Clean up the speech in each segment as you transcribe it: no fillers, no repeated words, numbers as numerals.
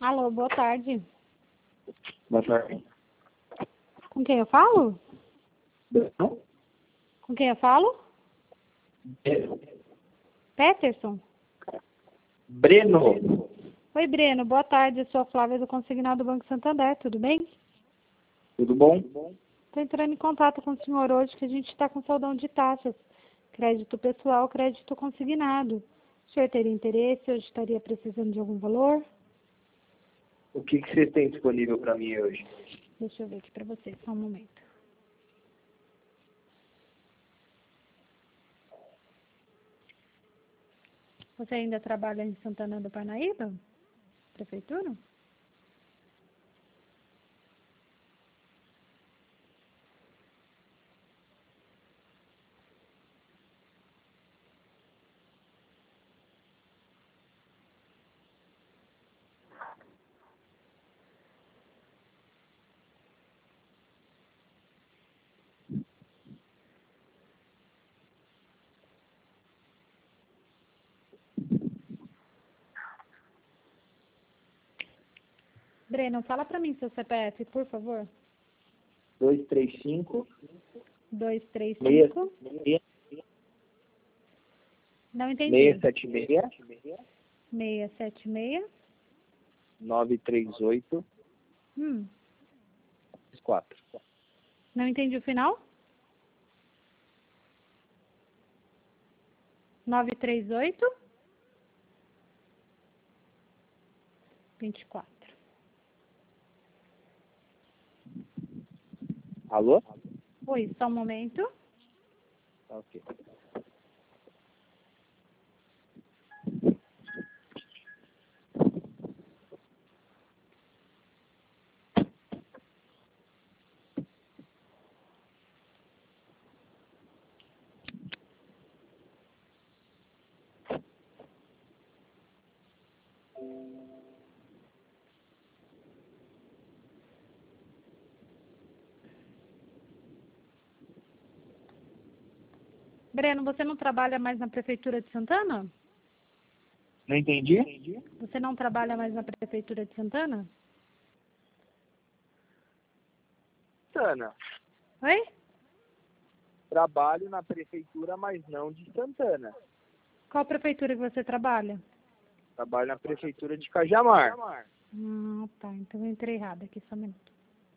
Alô, boa tarde. Boa tarde. Com quem eu falo? Não? Com quem eu falo? Peterson? Breno. Oi, Breno. Boa tarde. Eu sou a Flávia do Consignado do Banco Santander. Tudo bem? Tudo bom? Estou entrando em contato com o senhor hoje que a gente está com saudão de taxas. Crédito pessoal, crédito consignado. O senhor teria interesse? Hoje estaria precisando de algum valor? O que vocês têm disponível para mim hoje? Deixa eu ver aqui para vocês, só um momento. Você ainda trabalha em Santana do Parnaíba? Prefeitura? Breno, fala para mim seu CPF, por favor. 235 235. Não entendi. 676 676. 938 4. Não entendi o final. 938 24. Alô? Oi, só um momento. Ok. Breno, você não trabalha mais na Prefeitura de Santana? Não entendi? Você não trabalha mais na Prefeitura de Santana? Santana. Oi? Trabalho na prefeitura, mas não de Santana. Qual prefeitura que você trabalha? Trabalho na prefeitura de Cajamar. Tá. Então eu entrei errado aqui, só um minuto.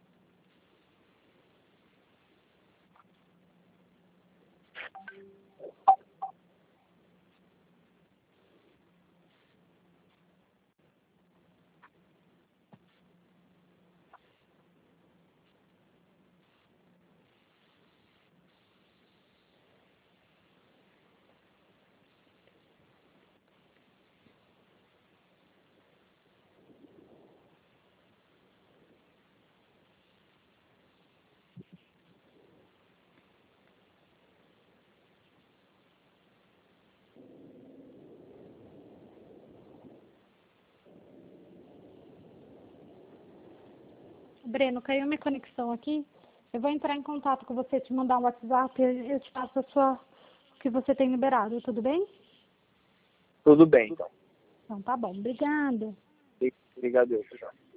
Breno, caiu minha conexão aqui. Eu vou entrar em contato com você, te mandar um WhatsApp, eu te passo o que você tem liberado, tudo bem? Tudo bem, então. Então tá bom, obrigada. Obrigado. Tchau.